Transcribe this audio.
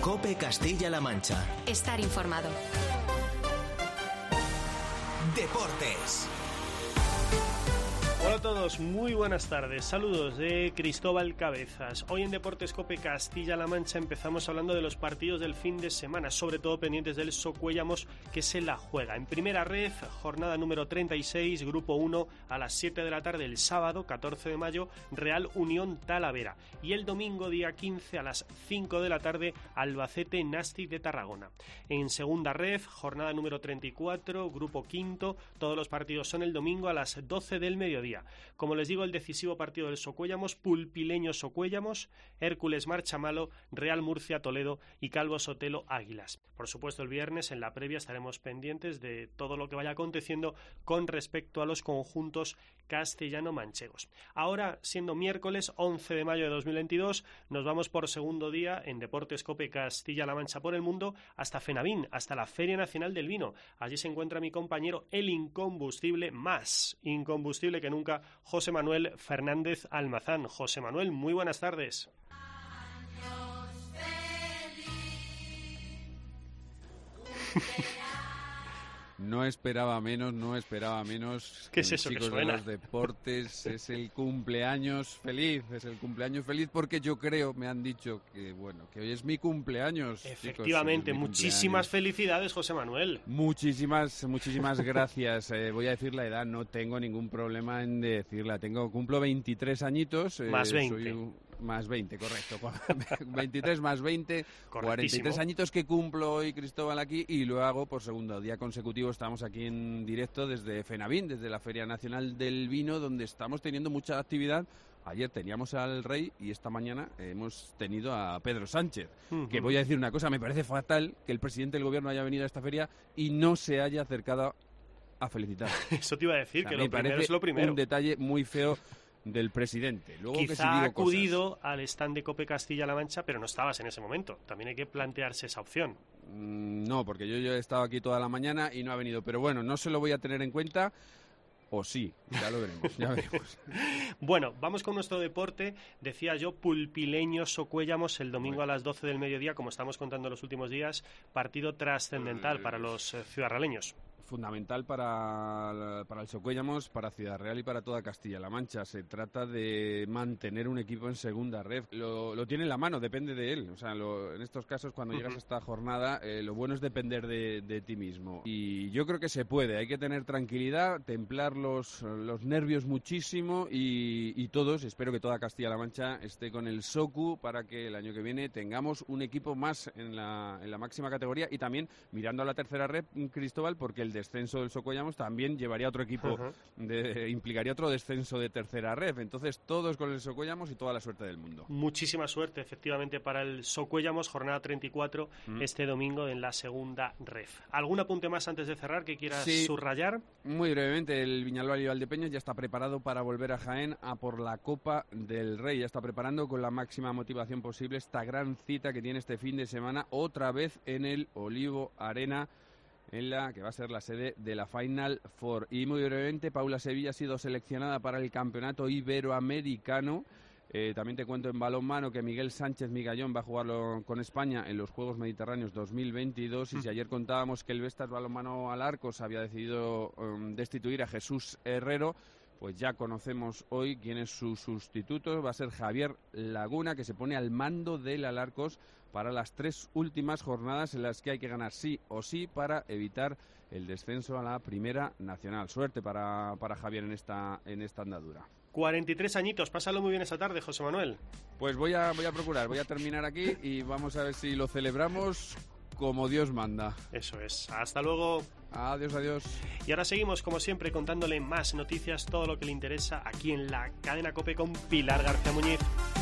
COPE Castilla-La Mancha. Estar informado. Deportes. Hola a todos, muy buenas tardes. Saludos de Cristóbal Cabezas. Hoy en Deportes COPE Castilla-La Mancha empezamos hablando de los partidos del fin de semana, sobre todo pendientes del Socuéllamos, que se la juega. En primera red, jornada número 36, grupo 1, a las 7 de la tarde el sábado, 14 de mayo, Real Unión Talavera. Y el domingo, día 15, a las 5 de la tarde, Albacete Nasti de Tarragona. En segunda red, jornada número 34, grupo 5, todos los partidos son el domingo a las 12 del mediodía. Como les digo, el decisivo partido del Socuéllamos, Pulpileño Socuéllamos, Hércules Marchamalo, Real Murcia Toledo y Calvo Sotelo Águilas. Por supuesto, el viernes en la previa estaremos pendientes de todo lo que vaya aconteciendo con respecto a los conjuntos castellano-manchegos. Ahora, siendo miércoles 11 de mayo de 2022, nos vamos por segundo día en Deportes COPE Castilla-La Mancha por el mundo hasta Fenavín, hasta la Feria Nacional del Vino. Allí se encuentra mi compañero, el incombustible, más incombustible que nunca, José Manuel Fernández Almazán. José Manuel, muy buenas tardes. No esperaba menos. ¿Qué es eso chicos que suena? De los deportes, es el cumpleaños feliz, porque yo creo, me han dicho que hoy es mi cumpleaños. Efectivamente, chicos, muchísimas felicidades, José Manuel. Muchísimas gracias. Voy a decir la edad, no tengo ningún problema en decirla. Cumplo 23 añitos. Más 20. Más 20, correcto. 23 más 20, 43 añitos que cumplo hoy, Cristóbal, aquí, y lo hago por segundo día consecutivo. Estamos aquí en directo desde Fenavín, desde la Feria Nacional del Vino, donde estamos teniendo mucha actividad. Ayer teníamos al Rey y esta mañana hemos tenido a Pedro Sánchez. Que voy a decir una cosa, me parece fatal que el presidente del gobierno haya venido a esta feria y no se haya acercado a felicitar. Eso te iba a decir, que lo primero es lo primero. Un detalle muy feo del presidente. Luego, quizá ha acudido al stand de COPE Castilla-La Mancha, pero no estabas en ese momento. También hay que plantearse esa opción. No, porque yo he estado aquí toda la mañana y no ha venido. Pero bueno, no se lo voy a tener en cuenta. O sí, ya lo veremos, ya veremos. Bueno, vamos con nuestro deporte. Decía yo, Pulpileño Socuéllamos el domingo a las 12 del mediodía, como estamos contando los últimos días, partido trascendental para los ciudadraleños. Fundamental para el Socuéllamos, para Ciudad Real y para toda Castilla-La Mancha. Se trata de mantener un equipo en segunda red. Lo tiene en la mano, depende de él. O sea, en estos casos, cuando llegas a esta jornada, lo bueno es depender de ti mismo. Y yo creo que se puede. Hay que tener tranquilidad, templar los nervios muchísimo y todos, espero que toda Castilla-La Mancha esté con el Socu para que el año que viene tengamos un equipo más en la máxima categoría y también mirando a la tercera red, Cristóbal, porque el descenso del Socuéllamos también llevaría otro equipo, implicaría otro descenso de tercera red. Entonces todos con el Socuéllamos y toda la suerte del mundo. Muchísima suerte, efectivamente, para el Socuéllamos, jornada 34, este domingo en la segunda red. ¿Algún apunte más antes de cerrar que quieras subrayar? Muy brevemente, el Viñalbal y Valdepeñas ya está preparado para volver a Jaén a por la Copa del Rey. Ya está preparando con la máxima motivación posible esta gran cita que tiene este fin de semana, otra vez en el Olivo Arena, en la que va a ser la sede de la Final Four. Y muy brevemente, Paula Sevilla ha sido seleccionada para el Campeonato Iberoamericano. También te cuento en balonmano que Miguel Sánchez Migallón va a jugarlo con España en los Juegos Mediterráneos 2022. Y si ayer contábamos que el Vestas Balonmano Alarcos había decidido destituir a Jesús Herrero, pues ya conocemos hoy quién es su sustituto. Va a ser Javier Laguna, que se pone al mando del Alarcos para las 3 últimas jornadas en las que hay que ganar sí o sí para evitar el descenso a la Primera Nacional. Suerte para Javier en esta andadura. 43 añitos, pásalo muy bien esta tarde, José Manuel. Pues voy a procurar, voy a terminar aquí y vamos a ver si lo celebramos como Dios manda. Eso es, hasta luego. Adiós. Y ahora seguimos, como siempre, contándole más noticias, todo lo que le interesa aquí en la cadena COPE con Pilar García Muñiz.